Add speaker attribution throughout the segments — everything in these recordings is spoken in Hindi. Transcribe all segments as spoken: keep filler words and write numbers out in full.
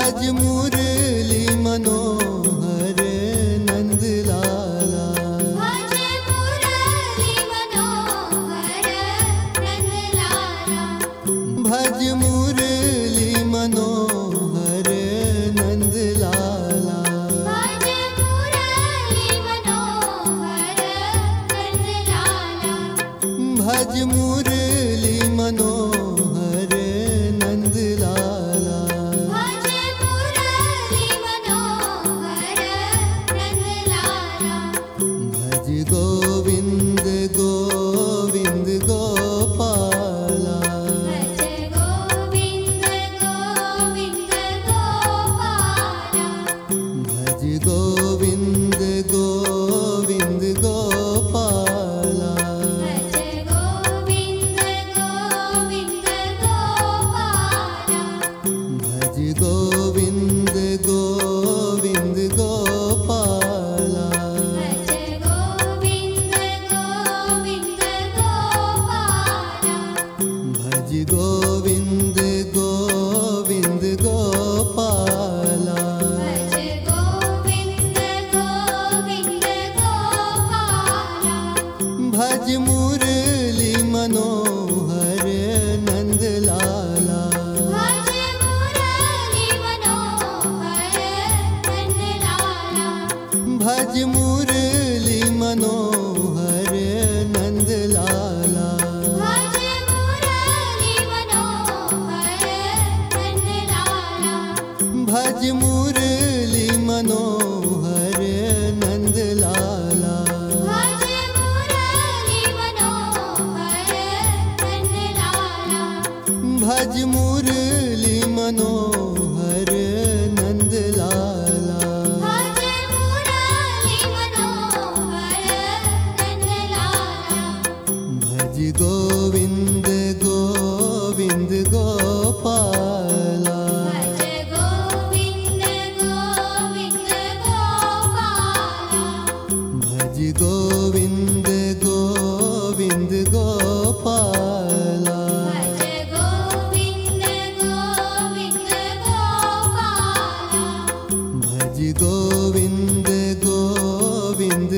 Speaker 1: भज मुरली मनोहर नंद लाला।
Speaker 2: भज मुरली मनोहर नंद लाला।
Speaker 1: भज मुरली मनोहर नंद लाला।
Speaker 2: भज मुरली मनोहर नंद लाला।
Speaker 1: भज मुरली मनोहर नंद लाला।
Speaker 2: भज मुरली मनोहर नंद लाला।
Speaker 1: भज गोविंद गोविंद गोपाला।
Speaker 2: भज गोविंद गोविंद गोपाला।
Speaker 1: भज गोविंद गोविंद गोपाला।
Speaker 2: भज गोविंद गोविंद गोपाला।
Speaker 1: भज गोविंद गोविंद गोपाला।
Speaker 2: भज गोविंद गोविंद गोपाला।
Speaker 1: भज गोविंद गोविंद गोपाला।
Speaker 2: भज गोविंद गोविंद गोपाला।
Speaker 1: भज मुरली मनोहर नंद लाला।
Speaker 2: भज मुरली मनोहर नंद लाला।
Speaker 1: भज मुरली मनोहर नंद लाला।
Speaker 2: भज मुरली मनोहर नंद लाला।
Speaker 1: भज मुरली मनोहर नंद लाला।
Speaker 2: भज मुरली मनोहर नंद लाला।
Speaker 1: भज मुरली मनोहर नंद लाला।
Speaker 2: भज मुरली मनोहर नंद लाला।
Speaker 1: भज गोविंद गोविंद गोपाला।
Speaker 2: भज गोविंद गोविंद गोपाला।
Speaker 1: भज गोविंद गोविंद गोपाला।
Speaker 2: भज गोविंद गोविंद गोपाला।
Speaker 1: भज गोविंद गोविंद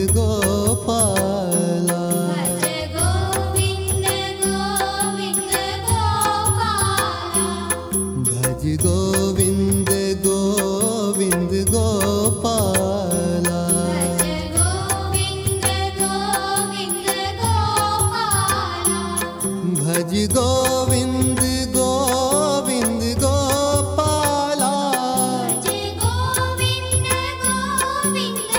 Speaker 1: गोपाला।
Speaker 2: भज गोविंद गोविंद गोपाला।
Speaker 1: भज गोविंद गोविंद गोपाला।
Speaker 2: भज गोविंद गोविंद गोपाला।
Speaker 1: भज गोविंद गोविंद गोपाला।
Speaker 2: भज गोविंद गोविंद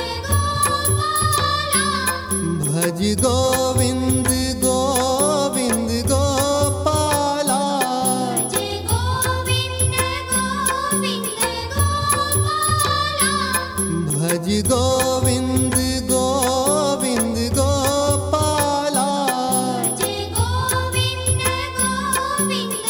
Speaker 2: गोपाला।
Speaker 1: भज गोविंद गोविंद गोपाला।
Speaker 2: भज गोविंद गोविंद गोपाला।
Speaker 1: भज गोविंद गोविंद गोपाला।
Speaker 2: भज गोविंद गोविंद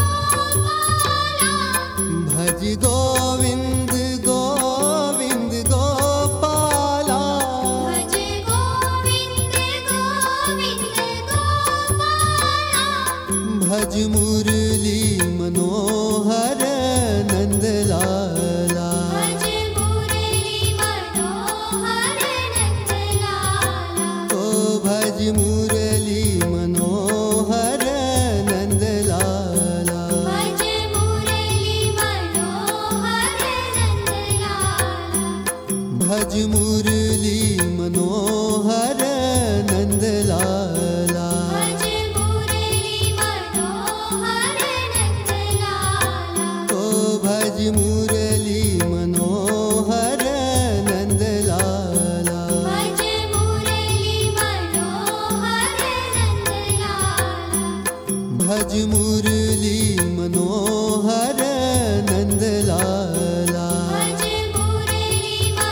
Speaker 2: गोपाला।
Speaker 1: भज गोविंद गोविंद गोपाला।
Speaker 2: भज गोविंद गोविंद गोपाला।
Speaker 1: भज मुरली मनोहर नंद लाला।
Speaker 2: भज मुरली मनोहर नंद लाला।
Speaker 1: ओ भज मुरली मनोहर नंद लाला।
Speaker 2: भज मुरली मनोहर नंद लाला।
Speaker 1: भज मुरली मनोहर नंद लाला।
Speaker 2: भज मुरली मनोहर नंद लाला।
Speaker 1: ओ भज मुरली मनोहर नंद लाला।
Speaker 2: भज मुरली मनोहर नंद लाला।
Speaker 1: भज मुरली मनोहर नंद लाला।
Speaker 2: भज मुरली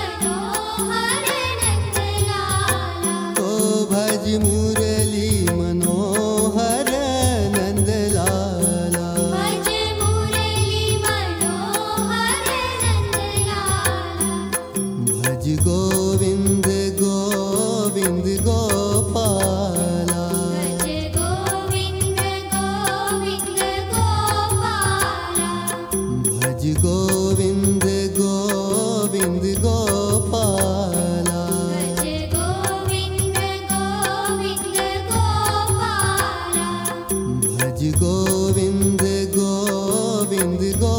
Speaker 2: मनोहर नंद लाला।
Speaker 1: ओ भज मुरली मनोहर नंद लाला।
Speaker 2: भज मुरली मनोहर नंद लाला।
Speaker 1: भज गोविंद गोविंद गोपाला।
Speaker 2: भज गोविंद गोविंद गोपाला।
Speaker 1: भज गोविंद गोविंद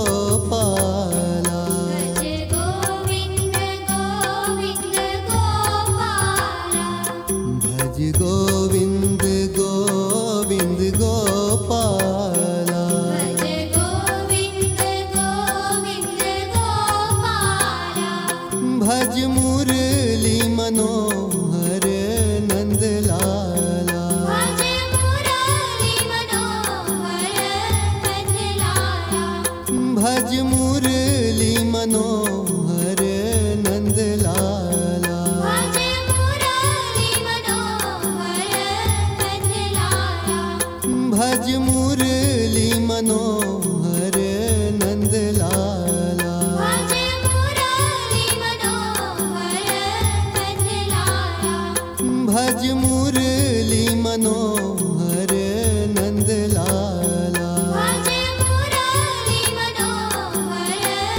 Speaker 1: गोपाला
Speaker 2: भज गोविंद गोविंद गोपाला
Speaker 1: भज गोविंद गोविंद गोपाला
Speaker 2: भज गोविंद गोविंद गोपाला
Speaker 1: भज मुरली मनोहर नंदलाला
Speaker 2: भज मुरली मनोहर नंदलाला
Speaker 1: भज मुरली मनोहर नंदलाला
Speaker 2: भज मुरली मनोहर नंदलाला
Speaker 1: भज मुरली मनोहर नंदलाला
Speaker 2: भज मुरली मनोहर नंदलाला
Speaker 1: भज मुरली मनोहर नंदलाला
Speaker 2: भज मुरली मनोहर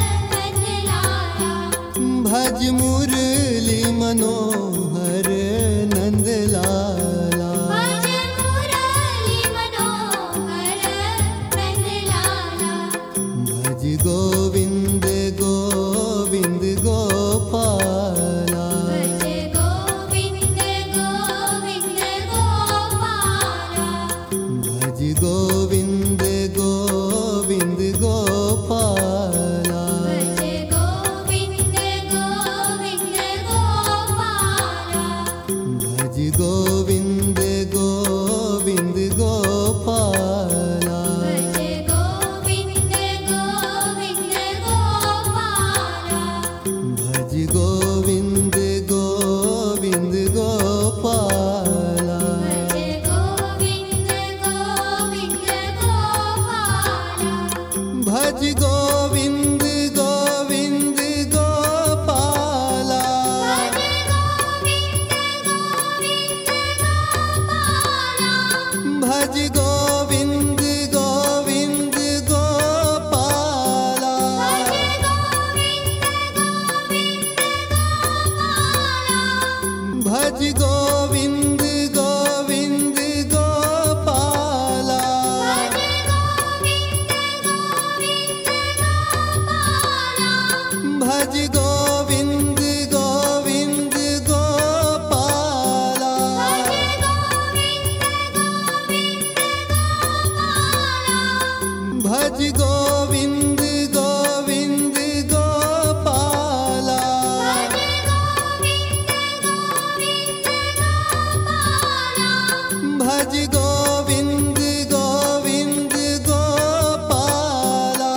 Speaker 2: नंदलाला
Speaker 1: भज मुरली मनोहर नंदलाला
Speaker 2: भज मुरली मनोहर नंदलाला
Speaker 1: भज गोविंद गोविंद गोपाला
Speaker 2: भज गोविंद गोविंद गोपाला
Speaker 1: भज गोविंद गोविंद गोपाला
Speaker 2: भज गोविंद गोविंद गोपाला
Speaker 1: भज गोविंद गोविंद गोपाला
Speaker 2: भज गोविंद गोविंद गोपाला
Speaker 1: भज गोविंद गोविंद गोपाला
Speaker 2: भज गोविंद गोविंद गोपाला
Speaker 1: भज गोविंद गोविंद गोपाला
Speaker 2: भज गोविंद गोविंद गोपाला भज गोविंद गोविंद गोपाला
Speaker 1: भज गोविंद गोविंद गोपाला भज गोविंद गोविंद गोपाला भज गोविंद गोविंद गोपाला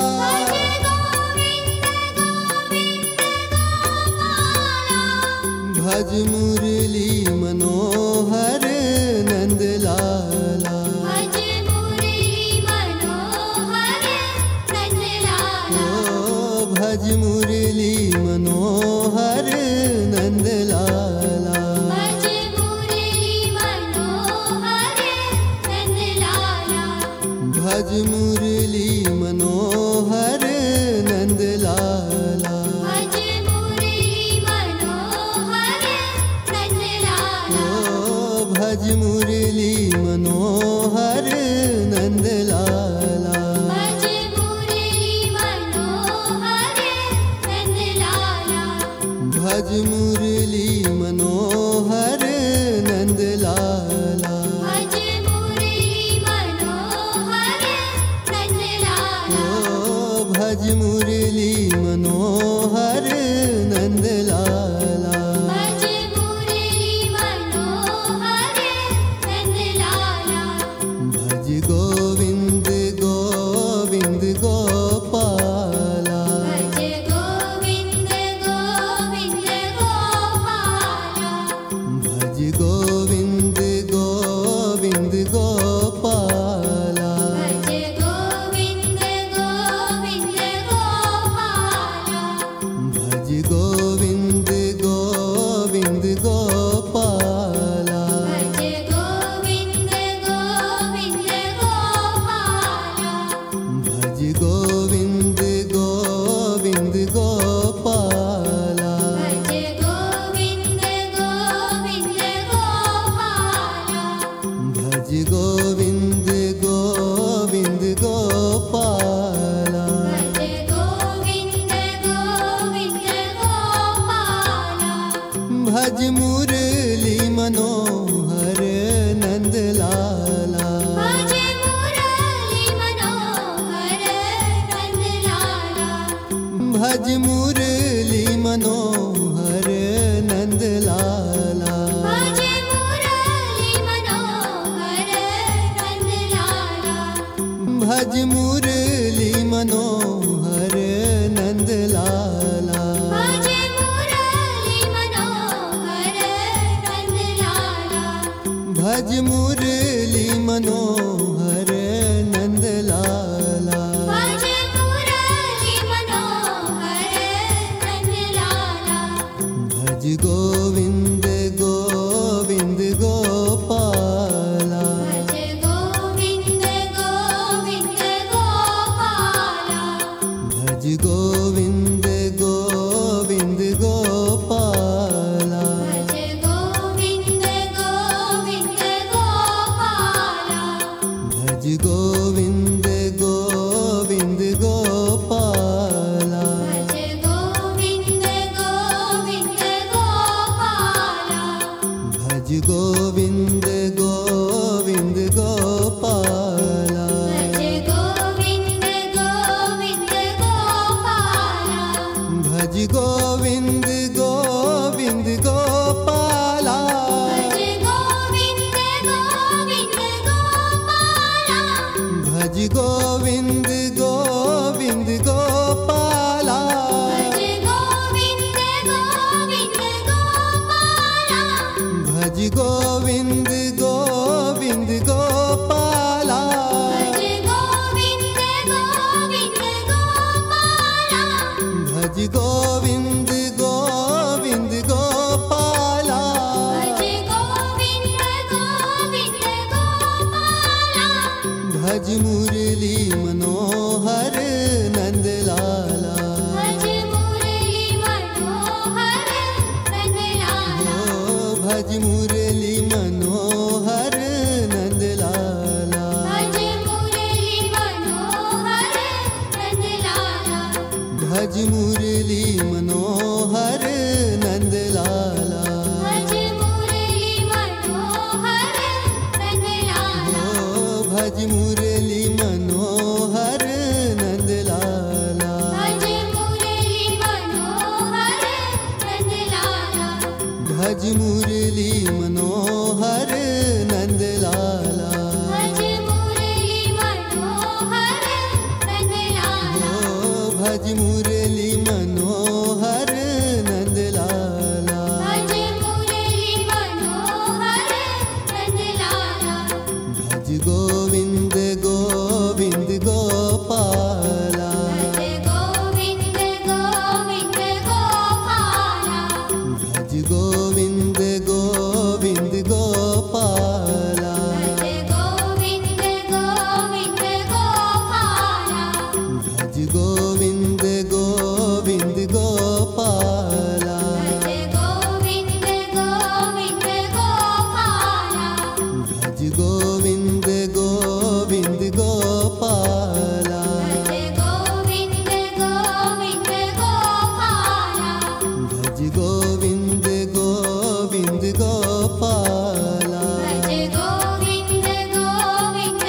Speaker 1: भज मुरली मनोहर नंदलाला
Speaker 2: भज मुरली मनोहर नंदलाला
Speaker 1: ओ भज मुरली मनोहर नंदलाला
Speaker 2: भज मुरली मनोहर नंदलाला
Speaker 1: भज मुरली मनोहर नंदलाला
Speaker 2: भज मुरली मनोहर नंदलाला
Speaker 1: ओ भज मुरली मनोहर नंदलाला
Speaker 2: भज मुरली मनोहर नंदलाला
Speaker 1: भज मुरली मनोहर नंदलाला
Speaker 2: भज मुरली मनोहर नंदलाला
Speaker 1: ओ भज मुरली मनोहर नंदलाला
Speaker 2: भज मुरली मनोहर नंदलाला
Speaker 1: भज गोविंद गोविंद गोपाला
Speaker 2: भज गोविंद गोविंद गोपाला
Speaker 1: भज गोविंद गोविंद गोपाला
Speaker 2: भज गोविंद गोविंद गोपाला
Speaker 1: भज मुरली मनोहर नंद लाला।
Speaker 2: भज मुरली मनोहर नंद लाला।
Speaker 1: भज मुरली मनोहर नंद लाला।
Speaker 2: भज मुरली मनोहर नंद लाला।
Speaker 1: भज मुरली मनोहर नंद लाला।
Speaker 2: भज मुरली मनोहर नंद लाला।
Speaker 1: भज गोविंद गोविंद गोपाला।
Speaker 2: भज गोविंद गोविंद गोपाला।
Speaker 1: भज गोविंद गोविंद गोपाला।
Speaker 2: भज गोविंद गोविंद गोपाला।
Speaker 1: भज गोविंद गोविंद गोपाला।
Speaker 2: भज गोविंद गोविंद गोपाला।
Speaker 1: भज गोविंद गोविंद गोपाला।
Speaker 2: भज गोविंद गोविंद गोपाला।
Speaker 1: भज गोविंद गोविंद गोपाला।
Speaker 2: भज गोविंद गोविंद गोपाला।
Speaker 1: भज गोविंद गोविंद गोपाला।
Speaker 2: भज गोविंद गोविंद गोपाला।
Speaker 1: भज गोविंद गोविंद गोपाला।
Speaker 2: भज गोविंद गोविंद गोपाला।
Speaker 1: भज गोविंद गोविंद गोपाला।
Speaker 2: भज गोविंद गोविंद गोपाला।
Speaker 1: भज मुरली मनोहर नंद लाला।
Speaker 2: भज मुरली मनोहर नंद लाला।
Speaker 1: ओ भज मुरली मनोहर नंद लाला।
Speaker 2: भज मुरली मनोहर नंद लाला।
Speaker 1: भज मुरली मनोहर नंद लाला।
Speaker 2: भज मुरली मनोहर नंद लाला।
Speaker 1: ओ भज मुरली मनोहर नंद लाला।
Speaker 2: भज मुरली मनोहर नंद लाला।
Speaker 1: भज मुरली मनोहर नंद लाला।
Speaker 2: भज मुरली मनोहर नंद लाला।
Speaker 1: ओ भज मुरली मनोहर नंद लाला।
Speaker 2: भज मुरली मनोहर नंद लाला।
Speaker 1: भज गोविंद गोविंद गोपाला।
Speaker 2: भज गोविंद गोविंद गोपाला।
Speaker 1: भज गोविंद गोविंद गोपाला।
Speaker 2: भज गोविंद गोविंद गोपाला।
Speaker 1: भज गोविंद गोविंद गोपाला।
Speaker 2: भज गोविंद गोविंद गोपाला।
Speaker 1: भज गोविंद गोविंद गोपाला।
Speaker 2: भज गोविंद गोविंद गोपाला।
Speaker 1: भज गोविंद गोविंद गोपाला।
Speaker 2: भज गोविंद गोविंद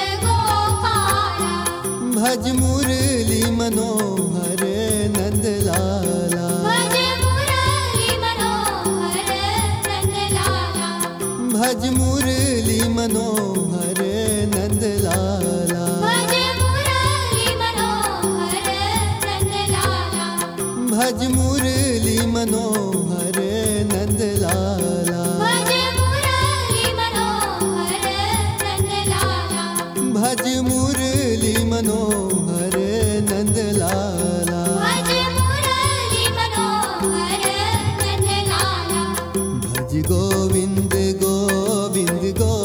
Speaker 2: गोपाला।
Speaker 1: भज मुरली मनोहर नंद लाला।
Speaker 2: भज मुरली मनोहर नंद लाला।
Speaker 1: भज मुरली मनोहर नंद लाला।
Speaker 2: भज मुरली मनोहर नंद लाला।
Speaker 1: भज मुरली मनोहर नंद लाला।
Speaker 2: भज मुरली मनोहर नंद लाला।
Speaker 1: भज मुरली मनोहर नंद लाला।
Speaker 2: भज मुरली मनोहर नंद लाला।
Speaker 1: भज गोविंद गोविंद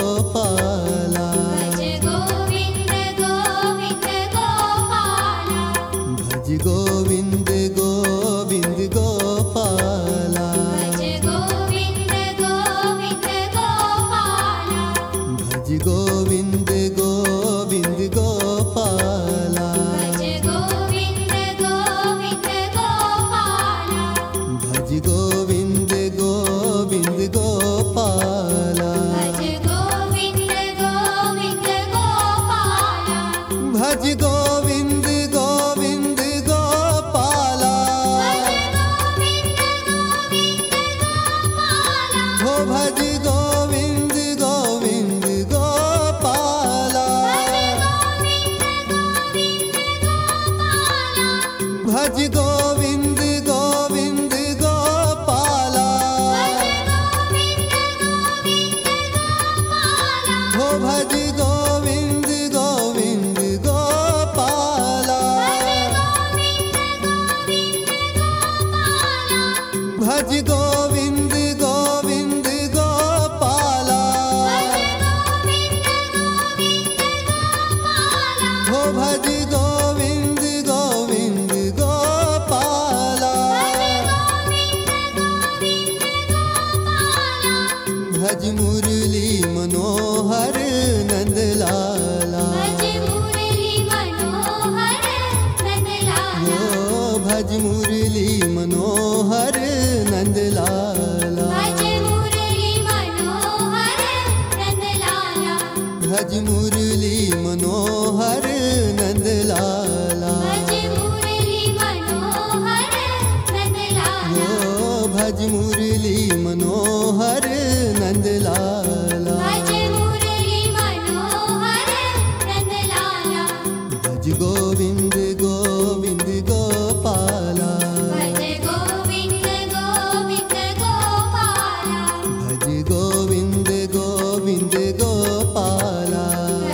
Speaker 1: गोपाला।
Speaker 2: भज गोविंद गोविंद गोपाला।
Speaker 1: भज गोविंद गोविंद गोपाला।
Speaker 2: भज गोविंद गोविंद गोपाला।
Speaker 1: भज गोविंद गोविंद गोपाला।
Speaker 2: भज गोविंद गोविंद गोपाला।
Speaker 1: भज गोविंद गोविंद गोपाला।
Speaker 2: भज गोविंद गोविंद गोपाला।
Speaker 1: भज गोविंद गोविंद गोपाला। भज गोविंद गोविंद गोपाला हो भज गोविंद गोविंद गोपाला भज गोविंद गोविंद गोपाला हो भज गोविंद गोविंद गोपाला भज मुरली मनोहर नंदलाला हो भज मुरली मनोहर नंदलाला भज मुरली मनोहर नंदलाला हो भज मुरली मनोहर नंदलाला भज गोविंद गोविंद गोपाला भज गोविंद गोविंद गोपाला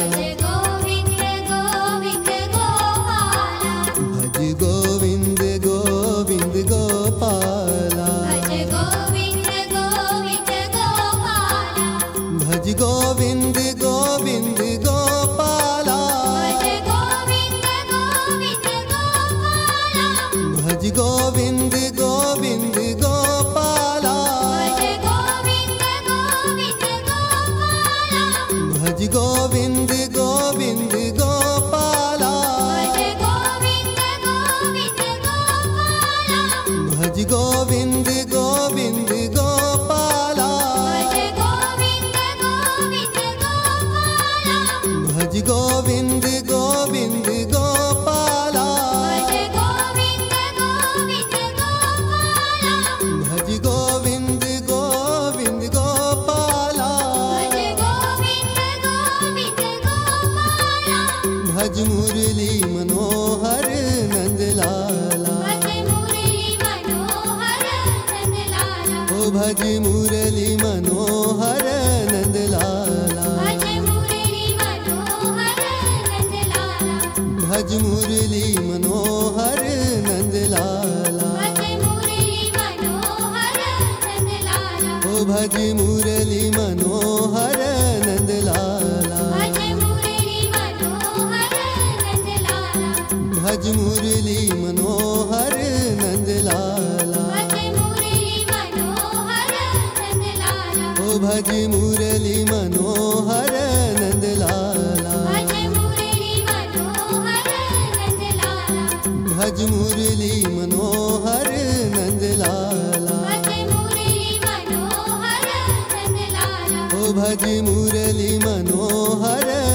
Speaker 1: भज गोविंद गोविंद गोपाला भज गोविंद गोविंद गोपाला भज गोविंद गोविंद गोपाला भज गोविंद गोविंद गोपाला भज गोविंद गोविंद गोपाला भज गोविंद गोविंद गोपाला भज गोविंद गोविंद गोपाला भज मुरली मनोहर नंदलाला ओ भज मुरली मनोहर नंदलाला भज मुरली मनोहर नंदलाला ओ भज मुरली मनोहर नंदलाला भज मुरली मनोहर नंदलाला ओ भज मुरली मनोहर नंदलाला भज मुरली मनोहर नंदलाला ओ भज मुरली मनोहर